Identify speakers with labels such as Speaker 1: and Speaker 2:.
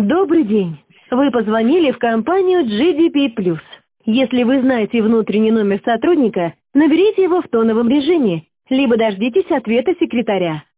Speaker 1: Добрый день. Вы позвонили в компанию GDP+. Если вы знаете внутренний номер сотрудника, наберите его в тоновом режиме, либо дождитесь ответа секретаря.